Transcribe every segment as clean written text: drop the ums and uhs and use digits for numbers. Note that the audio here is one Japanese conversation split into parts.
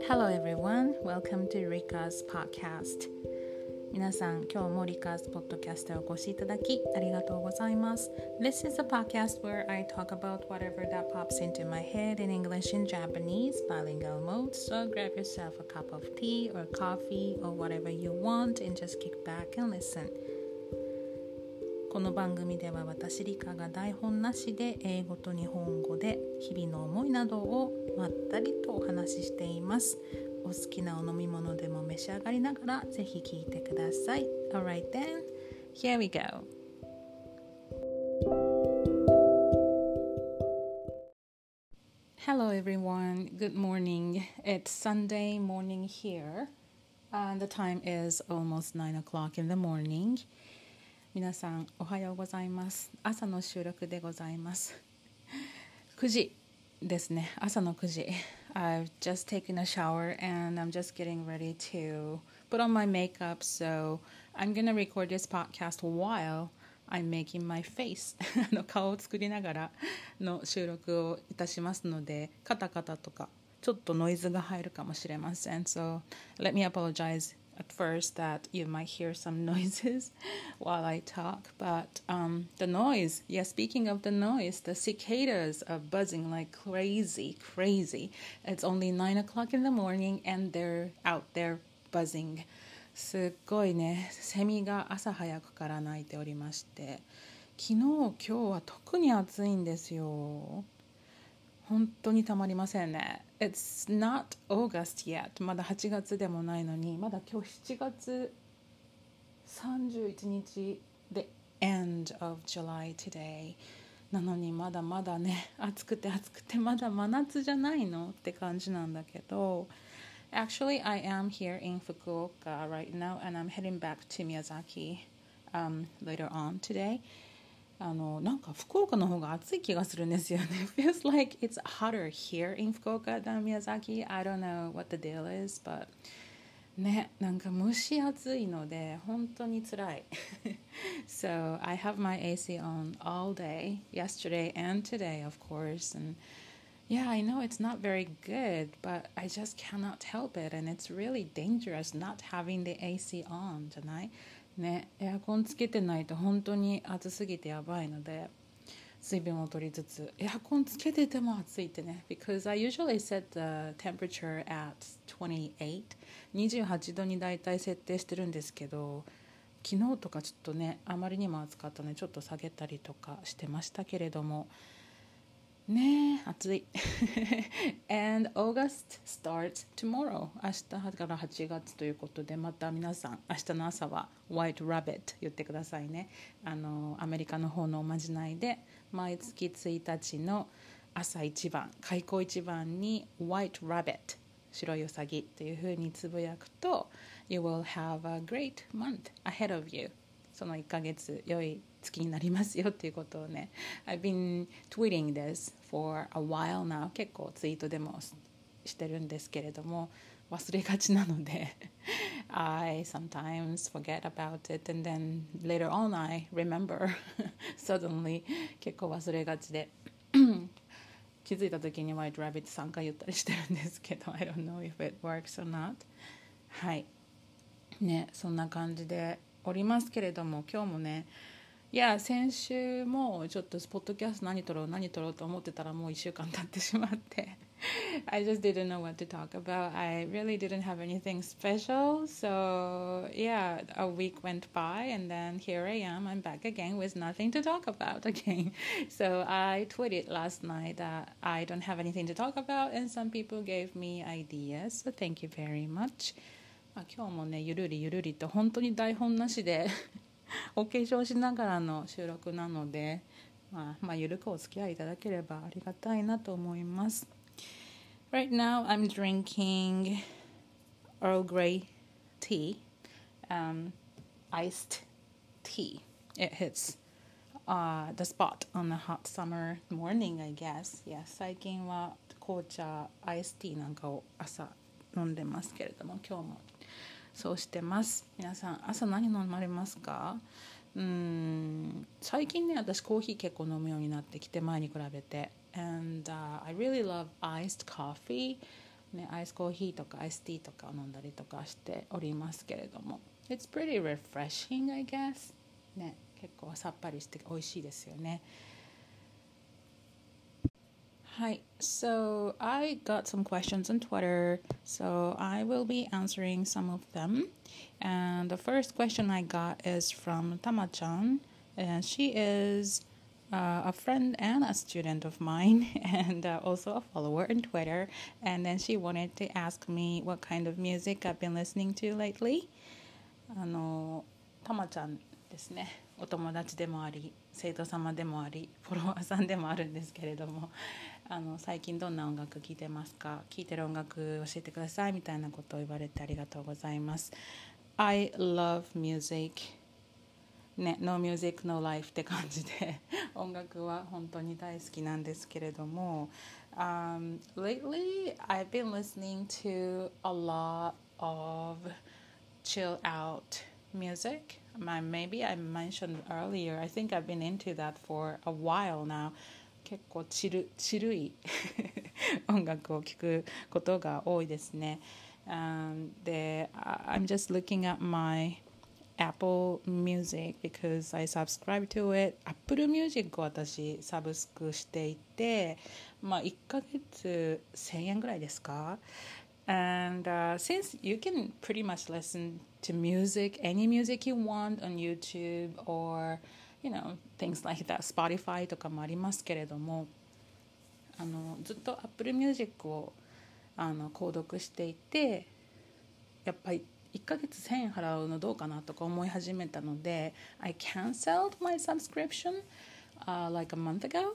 Hello everyone, welcome to Rika's podcast. 皆さん、今日も Rika's podcast へお越しいただきありがとうございます。This is a podcast where I talk about whatever that pops into my head in English and Japanese, bilingual mode, so grab yourself a cup of tea or coffee or whatever you want and just kick back and listen.この番組では私リカが台本なしで英語と日本語で日々の思いなどをまったりとお話ししています。お好きなお飲み物でも召し上がりながらぜひ聞いてください。Alright then, here we go. Hello everyone, good morning. It's Sunday morning here and the time is almost 9 o'clock in the morning.皆さんおはようございます。朝の収録でございます。9時ですね。朝の9時。I've just taken a shower and I'm just getting ready to put on my makeup. So I'm gonna record this podcast while I'm making my face. 顔を作りながらの収録をいたしますので、カタカタとかちょっとノイズが入るかもしれません。So let me apologize.At first that you might hear some noises while I talk, but the noise, speaking of the noise, the cicadas are buzzing like crazy. It's only 9 o'clock in the morning and they're out there buzzing. すっごいね、セミが朝早くから鳴いておりまして、昨日、今日は特に暑いんですよ。本当にたまりませんね。It's not August yet. まだ8月でもないのに、まだ今日7月31日で end of July today. なのにまだまだね、暑くてまだ真夏じゃないのって感じなんだけど。Actually, I am here in Fukuoka right now and I'm heading back to Miyazaki later on today.なんか福岡の方が暑い気がするんですよね。It feels like it's hotter here in Fukuoka than Miyazaki. I don't know what the deal is, but ね、なんか蒸し暑いので本当に辛い。So I have my AC on all day, yesterday and today, of course. And yeah, I know it's not very good, but I just cannot help it. And it's really dangerous not having the AC on じゃないね、エアコンつけてないと本当に暑すぎてやばいので水分を取りつつエアコンつけてても暑いってね because I usually set the temperature at 28度にだいたい設定してるんですけど昨日とかちょっとねあまりにも暑かったのでちょっと下げたりとかしてましたけれどもねえ暑いAnd August starts tomorrow 明日から8月ということでまた皆さん明日の朝は White Rabbit 言ってくださいねアメリカの方のおまじないで毎月1日の朝一番開口一番に White Rabbit 白いウサギというふうにつぶやくと You will have a great month ahead of youその1ヶ月良い月になりますよっていうことをね I've been tweeting this for a while now 結構ツイートでもしてるんですけれども忘れがちなのでI sometimes forget about it and then later on I remember suddenly 結構忘れがちで気づいた時に White Rabbit 3回言ったりしてるんですけど I don't know if it works or not はいねそんな感じでおりますけれども今日もねいや先週もちょっとポッドキャスト何撮ろうと思ってたらもう1週間経ってしまってI just didn't know what to talk about. I really didn't have anything special. So yeah, a week went by and then here I am. I'm back again with nothing to talk about again. So I tweeted last night that I don't have anything to talk about and some people gave me ideas. So thank you very much. 今日もねゆるりと本当に台本なしでお化粧しながらの収録なのでまあゆるくお付き合いいただければありがたいなと思います Right now I'm drinking Earl Grey tea iced tea It hits the spot on a hot summer morning I guess Yes 最近は紅茶アイスティーなんかを朝飲んでますけれども今日もそうしてます皆さん朝何飲まれますか最近ね私コーヒー結構飲むようになってきて前に比べてAnd I really love iced coffee ね、アイスコーヒーとかアイスティーとかを飲んだりとかしておりますけれども It's pretty refreshing, I guess ね、結構さっぱりして美味しいですよね。Hi, so I got some questions on Twitter, so I will be answering some of them. And the first question I got is from Tama-chan, and she is a friend and a student of mine, and also a follower on Twitter. And then she wanted to ask me what kind of music I've been listening to lately. たまちゃんですね。お友達でもあり、生徒様でもあり、フォロワーさんでもあるんですけれども、最近どんな音楽聴いてますか？聴いてる音楽教えてくださいみたいなことを言われてありがとうございます。I love music. ね、No music, no life って感じで音楽は本当に大好きなんですけれども、lately I've been listening to a lot of chill out music. Maybe I mentioned earlier, I think I've been into that for a while now. 結構チルい音楽を聴くことが多いですね。で、I'm just looking at my Apple Music because I subscribe to it. Apple Music を私サブスクしていて、まあ1ヶ月1000円ぐらいですか？And since you can pretty much listen to music, any music you want on YouTube or, things like that, Spotify とかもありますけれども、ずっと Apple Music を購読していて、やっぱり1ヶ月1000円払うのどうかなとか思い始めたので I canceled my subscription like a month ago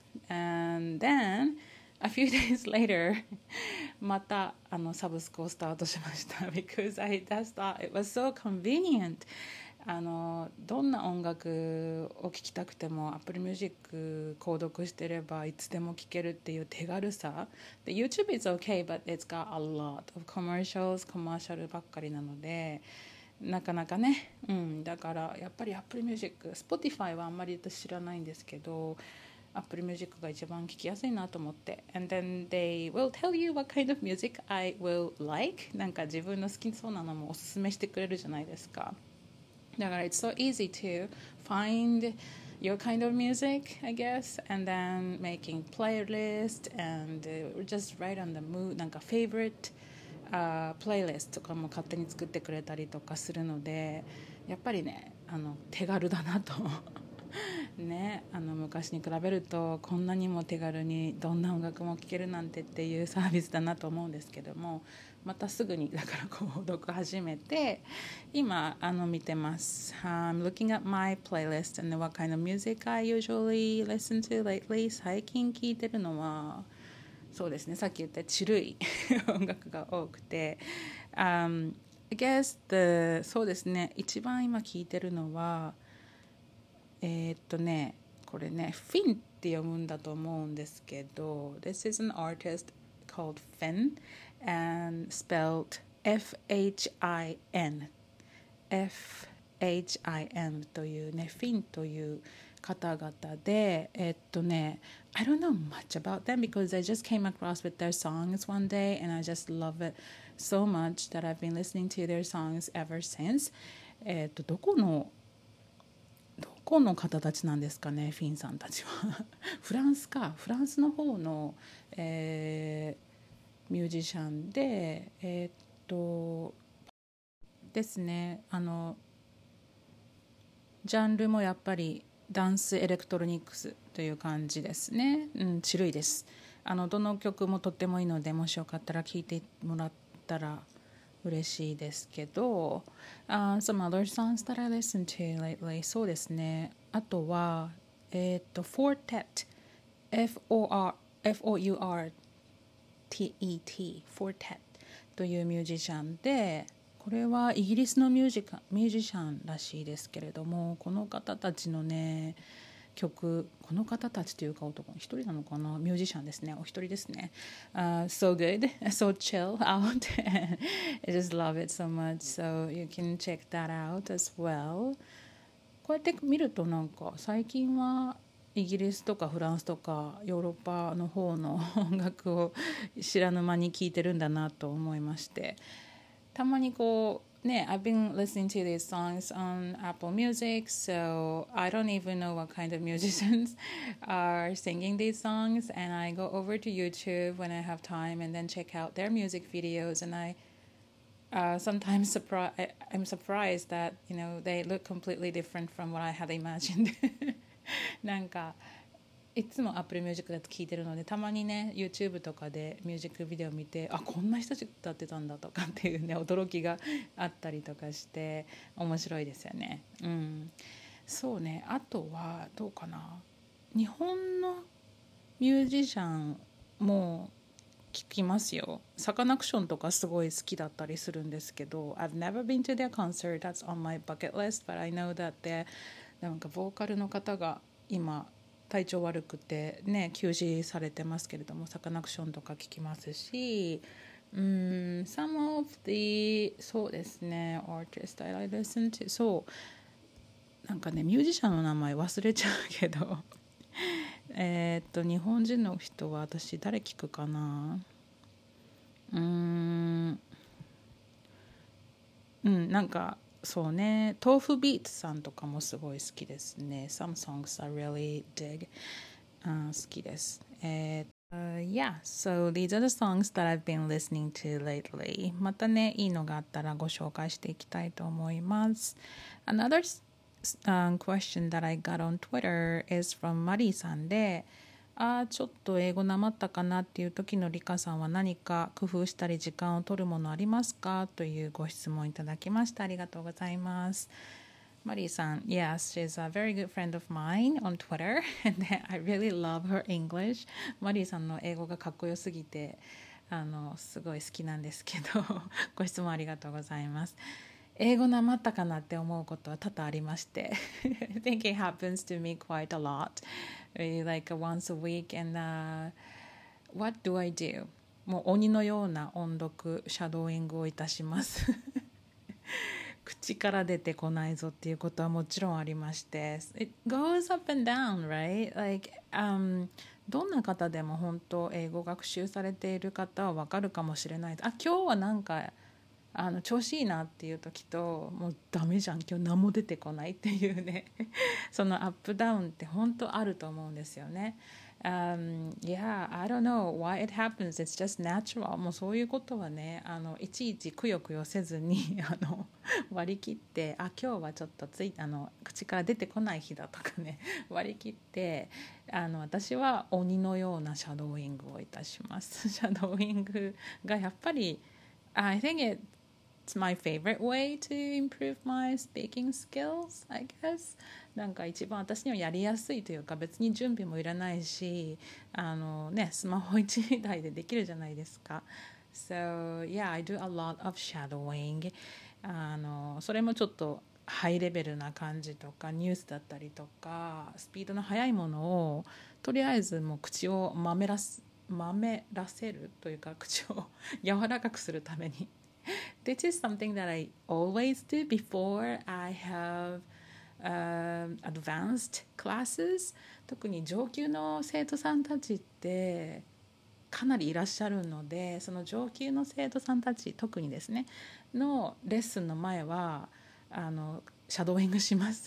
and then a few days later またサブスクをスタートしました because I just thought it was so convenient どんな音楽を聴きたくても Apple Music 購読してればいつでも聴けるっていう手軽さで YouTube is okay but it's got a lot of commercials コマーシャルばっかりなのでなかなかね、だからやっぱり Apple Music Spotify はあんまり私知らないんですけどApple Music が一番聴きやすいなと思って and then they will tell you what kind of music I will like なんか自分の好きそうなのもおすすめしてくれるじゃないですかだから it's so easy to find your kind of music, I guess, and then making playlist and just write on the mood なんか favorite playlist とかも勝手に作ってくれたりとかするのでやっぱりね手軽だなとね、昔に比べるとこんなにも手軽にどんな音楽も聴けるなんてっていうサービスだなと思うんですけどもまたすぐにだから購読始めて今見てます、I'm looking at my playlist and what kind of music I usually listen to lately 最近聴いてるのはそうですねさっき言ったチルい音楽が多くて、I guess そうですね一番今聴いてるのはこれねフィンって読むんだと思うんですけど This is an artist called Finn and spelled F-H-I-N F-H-I-N というねフィンという方々でI don't know much about them because I just came across with their songs one day and I just love it so much that I've been listening to their songs ever since どこの方たちなんですかねフィンさんたちはフランスの方の、ミュージシャンでですねジャンルもやっぱりダンスエレクトロニクスという感じですね、チルいですどの曲もとってもいいのでもしよかったら聴いてもらったら嬉しいですけど、some other songs that I listen to lately そうですねあとはFortet F-O-U-R-T-E-T Fortet というミュージシャンでこれはイギリスのミュージシャンらしいですけれどもこの方たちのね曲この方たちというか男一人なのかなミュージシャンですねお一人ですね、so good so chill out I just love it so much so you can check that out as well こうやって見るとなんか最近はイギリスとかフランスとかヨーロッパの方の音楽を知らぬ間に聴いてるんだなと思いまして、たまにこうね、I've been listening to these songs on Apple Music, so I don't even know what kind of musicians are singing these songs, and I go over to YouTube when I have time and then check out their music videos, and I sometimes I'm surprised that they look completely different from what I had imagined. なんかいつも Apple Music だと聴いてるので、たまにね YouTube とかでミュージックビデオ見て、あ、こんな人たち歌ってたんだとかっていうね、驚きがあったりとかして面白いですよね。うん、そうね。あとはどうかな、日本のミュージシャンも聞きますよ。サカナクションとかすごい好きだったりするんですけど、 I've never been to their concert. That's on my bucket list, but I know that they're なんかボーカルの方が今体調悪くてね休止されてますけれども、サカナクションとか聞きますし、some of the そうですね artists that I listen to、 そうなんかねミュージシャンの名前忘れちゃうけど日本人の人は私誰聞くかな、なんかそうね、豆腐ビーツさんとかもすごい好きですね。 Some songs I really dig、好きです。Yeah, so these are the songs that I've been listening to lately. またね、いいのがあったらご紹介していきたいと思います。Another question that I got on Twitter is from マリーさんで、ちょっと英語なまったかなっていう時のリカさんは何か工夫したり時間を取るものありますかというご質問いただきました。ありがとうございます。マリーさん、Yes, she's a very good friend of mine on Twitter and I really love her English. マリーさんの英語がかっこよすぎてすごい好きなんですけどご質問ありがとうございます。英語なまったかなって思うことは多々ありましてI think it happens to me quite a lot, like once a week, and what do I do? もう鬼のような音読シャドーイングをいたします口から出てこないぞっていうことはもちろんありまして、 It goes up and down, right? Like, どんな方でも本当英語学習されている方は分かるかもしれない。今日はなんか調子いいなっていう時と、もうダメじゃん今日何も出てこないっていうねそのアップダウンって本当あると思うんですよね。Yeah, I don't know why it happens. It's just natural. もうそういうことはね、いちいちくよくよせずに割り切って、今日はちょっと口から出てこない日だとかね割り切って私は鬼のようなシャドーイングをいたしますシャドーイングがやっぱりI think it's my favorite way to improve my speaking skills, I guess. なんか一番私にはやりやすいというか、別に準備もいらないし、スマホ一台でできるじゃないですか。So yeah, I do a lot of shadowing. それもちょっとハイレベルな感じとかニュースだったりとかスピードの速いものをとりあえずもう口をまめらせるというか口を柔らかくするためにThis is something that I always do before I have advanced classes. 特に上級の生徒さんたちってかなりいらっしゃるので、その上級の生徒さんたち特にですねのレッスンの前はシャドーイングします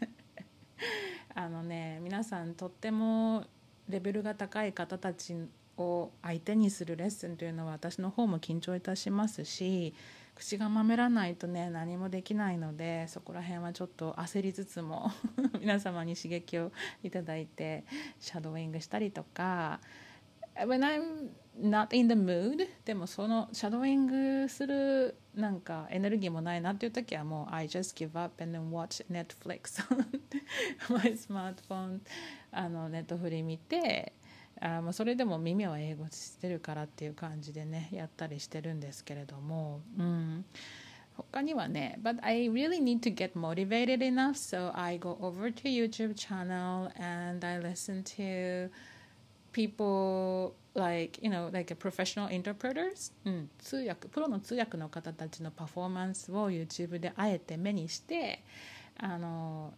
皆さんとってもレベルが高い方たちを相手にするレッスンというのは私の方も緊張いたしますし、口がまめらないとね何もできないので、そこら辺はちょっと焦りつつも皆様に刺激をいただいてシャドーイングしたりとか、When I'm not in the mood でもそのシャドーイングするなんかエネルギーもないなっていう時はもう I just give up and then watch Netflix on my smartphone。 ネットフリ見てそれでも耳は英語してるからっていう感じでねやったりしてるんですけれども、他にはね But I really need to get motivated enough, so I go over to YouTube channel and I listen to people like like a professional interpreters、プロの通訳の方たちのパフォーマンスを YouTube であえて目にして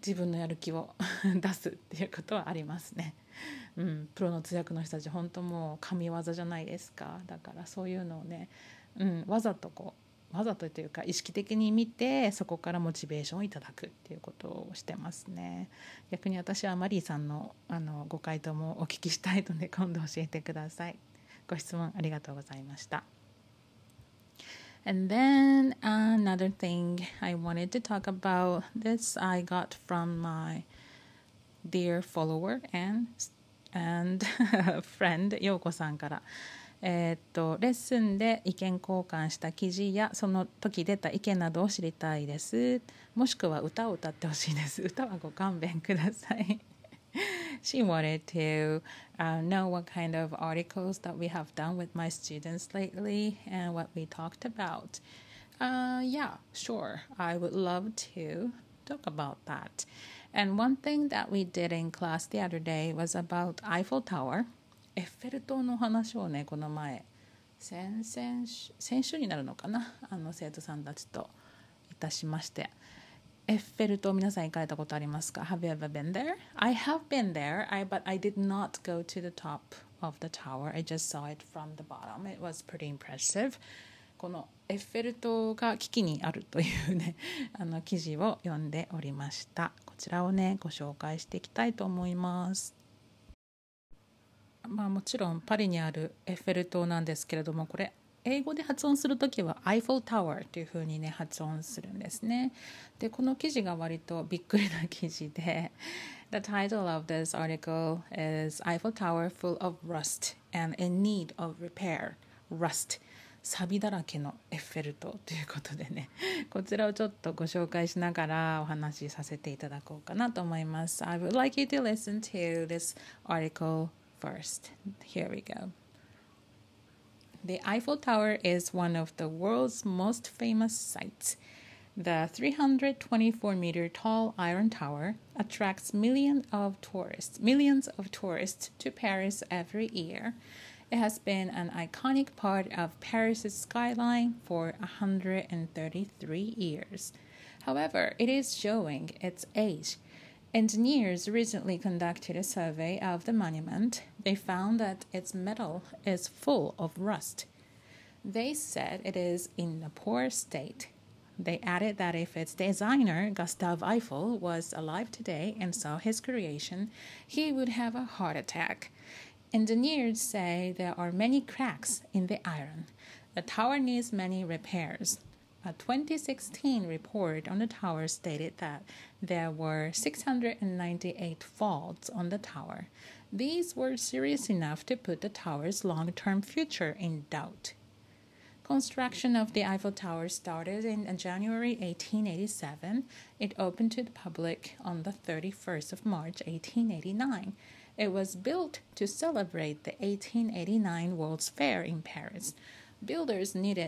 自分のやる気を出すっていうことはありますね。プロの通訳の人たち本当もう神業じゃないですか。だからそういうのをね、わざとというか意識的に見て、そこからモチベーションをいただくっていうことをしてますね。逆に私はマリーさんのご回答もお聞きしたいので、今度教えてください。ご質問ありがとうございました。And then another thing I wanted to talk about, this I got from my dear follower and friend 陽子さんから、レッスンで意見交換した記事やその時出た意見などを知りたいです。もしくは歌を歌ってほしいです。歌はご勘弁ください。She wanted to know what kind of articles that we have done with my students lately and what we talked about. Yeah, sure. I would love to talk about that. And one thing that we did in class the other day was about Eiffel Tower. エッフェル塔の話をね、この前、先週になるのかな、生徒さんたちといたしまして。エッフェル塔皆さん行かれたことありますか？ Have you ever been there? I have been there, but I did not go to the top of the tower. I just saw it from the bottom. It was pretty impressive. このエッフェル塔が危機にあるというね記事を読んでおりました。こちらをねご紹介していきたいと思います。もちろんパリにあるエッフェル塔なんですけれども、これ英語で発音するときは Eiffel Tower というふうにね発音するんですね。で、この記事が割とびっくりな記事で、The title of this article is Eiffel Tower full of rust and in need of repair. Rust. 錆だらけのエッフェル塔ということでね、こちらをちょっとご紹介しながらお話しさせていただこうかなと思います。I would like you to listen to this article first. Here we go.The Eiffel Tower is one of the world's most famous sights. The 324-meter tall Iron Tower attracts millions of tourists to Paris every year. It has been an iconic part of Paris's skyline for 133 years. However, it is showing its age.Engineers recently conducted a survey of the monument. They found that its metal is full of rust. They said it is in a poor state. They added that if its designer, Gustave Eiffel, was alive today and saw his creation, he would have a heart attack. Engineers say there are many cracks in the iron. The tower needs many repairs.A 2016 report on the tower stated that there were 698 faults on the tower. These were serious enough to put the tower's long-term future in doubt. Construction of the Eiffel Tower started in January 1887. It opened to the public on the 31st of March 1889. It was built to celebrate the 1889 World's Fair in Paris.Builders needed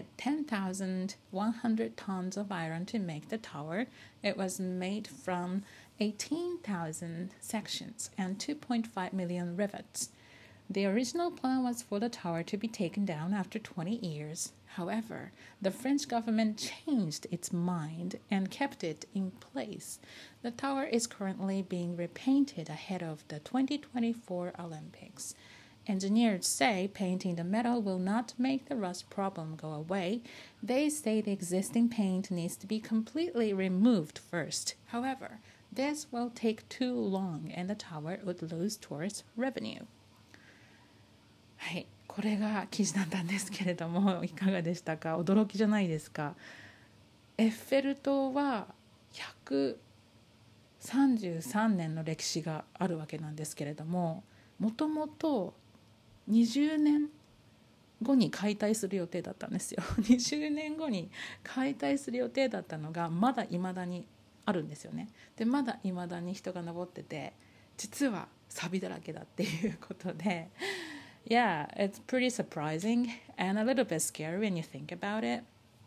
10,100 tons of iron to make the tower. It was made from 18,000 sections and 2.5 million rivets. The original plan was for the tower to be taken down after 20 years. However, the French government changed its mind and kept it in place. The tower is currently being repainted ahead of the 2024 Olympics.Engineers say painting the metal will not make the rust problem go away. They say the existing paint needs to be completely removed first. However, this will take too long and the tower would lose tourist revenue. はい、これが記事だったんですけれども、いかがでしたか？驚きじゃないですか？エッフェル塔は133年の歴史があるわけなんですけれども、もともと20年後に解体する予定だったんですよ。20年後に解体する予定だったのがまだ未だにあるんですよね。で、まだ未だに人が登ってて、実は錆だらけだっていうことで、Yeah, it's pretty surprising and a little bit scary when you think about it.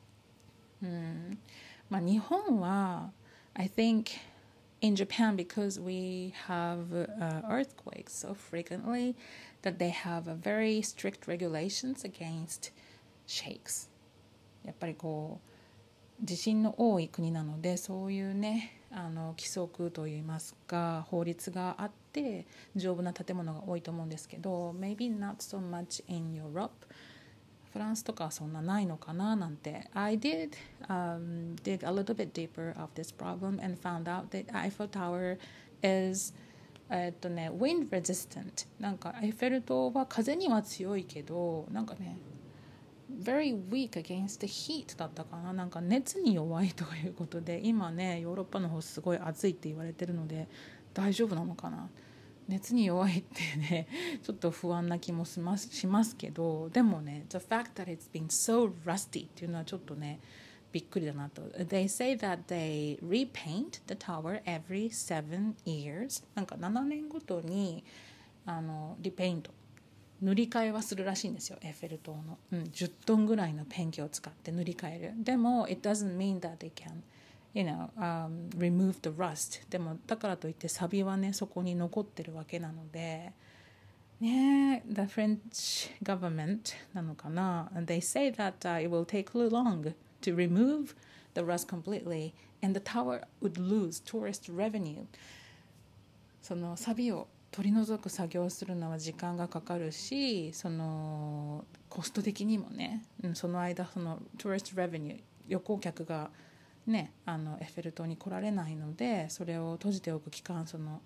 日本は I think in Japan, because we have earthquakes so frequently, that they have a very strict regulations against shakes. やっぱりこう地震の多い国なので、そういうね規則といいますか法律があって丈夫な建物が多いと思うんですけど maybe not so much in Europe フランスとかはそんなないのかななんて I did dig a little bit deeper of this problem and found out that Eiffel Tower is wind resistant なんかエッフェル塔は風には強いけどなんかねvery weak against the heat だったかななんか熱に弱いということで今ねヨーロッパの方すごい暑いって言われてるので大丈夫なのかな熱に弱いってねちょっと不安な気もしますけどでもね the fact that it's been so rusty っていうのはちょっとねびっくりだなと They say that they repaint the tower every 7 years なんか7年ごとにリペイント塗り替えはするらしいんですよエッフェル塔の、10トンぐらいのペンキを使って塗り替えるでも it doesn't mean that they can remove the rust でもだからといってサビはねそこに残ってるわけなのでね the French government なのかな they say that、it will take long to remove the rust completely and the tower would lose tourist revenue そのサビを取り除く作業をするのは時間がかかるしそのコスト的にもね、その間そのトゥーリストレベニュー旅行客がねエッフェル塔に来られないのでそれを閉じておく期間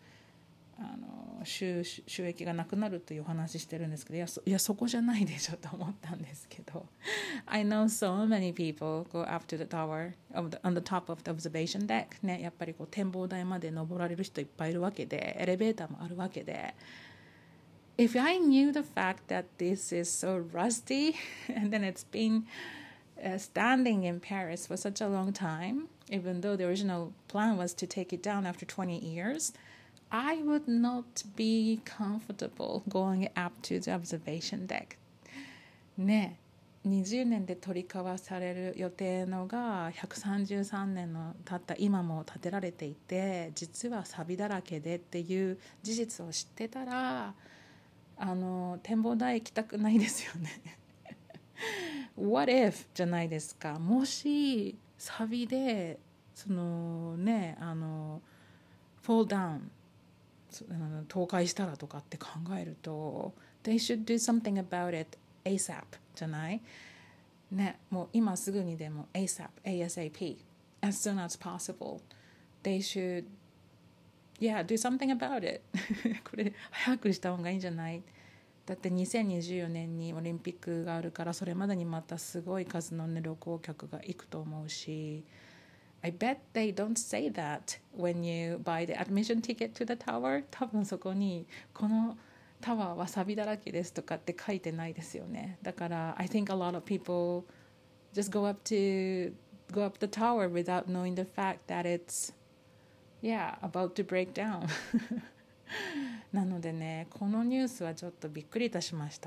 収益がなくなるというお話してるんですけどいやそこじゃないでしょと思ったんですけど I know so many people go up to the tower on the top of the observation deck ねやっぱりこう展望台まで登られる人いっぱいいるわけでエレベーターもあるわけで If I knew the fact that this is so rusty and then it's been standing in Paris for such a long time even though the original plan was to take it down after 20 years I would not be comfortable going up to the observation deck ね20年で取り交わされる予定のが133年の経った今も建てられていて実は錆だらけでっていう事実を知ってたら展望台行きたくないですよねWhat if じゃないですかもし錆でそのねfall down倒壊したらとかって考えると They should do something about it ASAP じゃないねもう今すぐにでも ASAP as soon as possible They should do something about it これ早くした方がいいんじゃないだって2024年にオリンピックがあるからそれまでにまたすごい数の、旅行客が行くと思うしI bet they don't say that when you buy the admission ticket to the tower 多分そこにこのタワーは錆だらけですとかって書いてないですよねだから I think a lot of people just go up the tower without knowing the fact that it's about to break down なのでねこのニュースはちょっとびっくりいたしました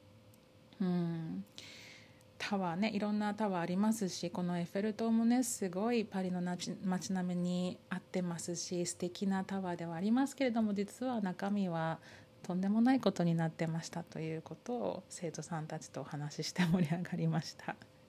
タワーねいろんなタワーありますしこのエッフェル塔もねすごいパリの街並みに合ってますし素敵なタワーではありますけれども実は中身はとんでもないことになってましたということを生徒さんたちとお話しして盛り上がりました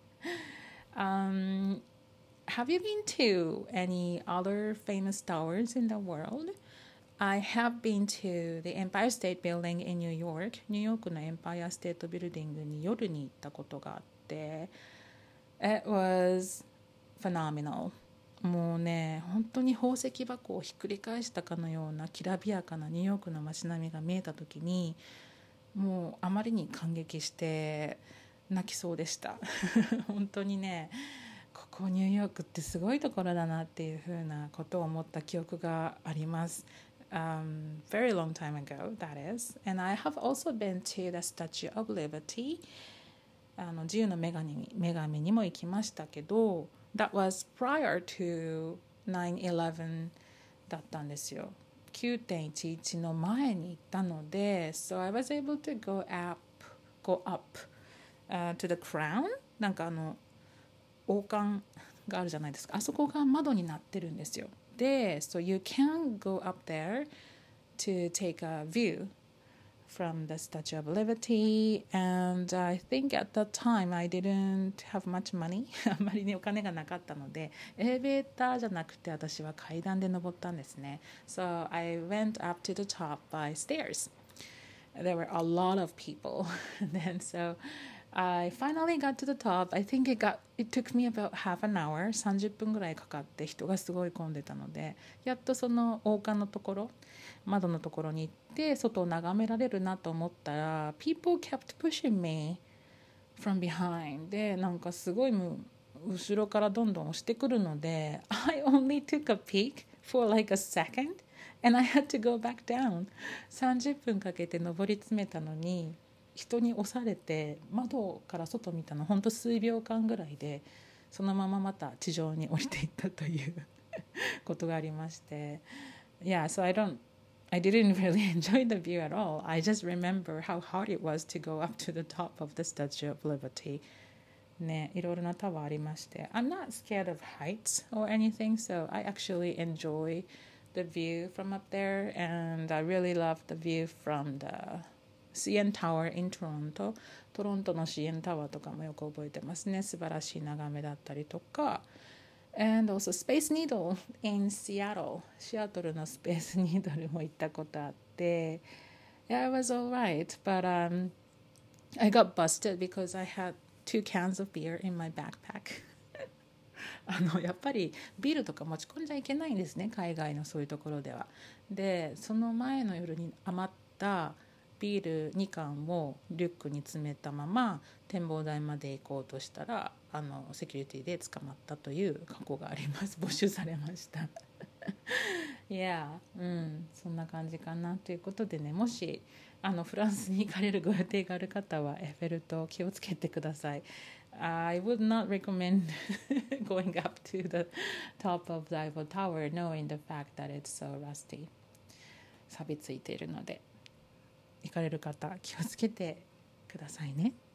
、Have you been to any other famous towers in the world? I have been to the Empire State Building in New York ニューヨークのエンパイアステートビルディングに夜に行ったことがあって It was phenomenal もうね本当に宝石箱をひっくり返したかのようなきらびやかなニューヨークの街並みが見えた時にもうあまりに感激して泣きそうでした本当にねここニューヨークってすごいところだなっていうふうなことを思った記憶がありますvery long time ago, that is. And I have also been to the Statue of Liberty. 自由の女神にも行きましたけど、that was prior to 9/11だったんですよ。9.11 の前に行ったので、so I was able to go up、to the crown. なんか王冠があるじゃないですか。あそこが窓になってるんですよ。で、so you can go up there to take a view from the Statue of Liberty, and I think at that time I didn't have much money あんまりねお金がなかったのでエレベーターじゃなくて私は階段で登ったんですね。 So I went up to the top by stairs. There were a lot of people and then so I finally got to the top. I think it took me about half an hour. 30分ぐらいかかって人がすごい混んでたのでやっとその王冠のところ窓のところに行って外を眺められるなと思ったら People kept pushing me from behind でなんかすごい後ろからどんどん押してくるので I only took a peek for like a second and I had to go back down 30分かけて登り詰めたのに人に押されて窓から外見たのほんと数秒間ぐらいでそのまままた地上に降りていったということがありまして Yeah, so I didn't really enjoy the view at all. I just remember how hard it was to go up to the top of the Statue of Liberty. ね、いろいろなタワーありまして I'm not scared of heights or anything, so I actually enjoy the view from up there, and I really love the view from the CN Tower in Toronto. トロントの CN タワーとかもよく覚えてますね。素晴らしい眺めだったりとか And also Space Needle in Seattle. シアトルのスペースニードルも行ったことあって Yeah, it was alright, but I got busted because I had 2 cans of beer in my backpack. やっぱりビールとか持ち込んじゃいけないんですね、海外のそういうところでは。でその前の夜に余ったビール2缶をリュックに詰めたまま展望台まで行こうとしたらセキュリティで捕まったという過去があります。没収されましたいや、そんな感じかなということでね、もしフランスに行かれるご予定がある方はエッフェル塔気をつけてください。I would not recommend going up to the top of the Eiffel Tower knowing the fact that it's so rusty. 錆びついているので行かれる方気をつけてくださいね。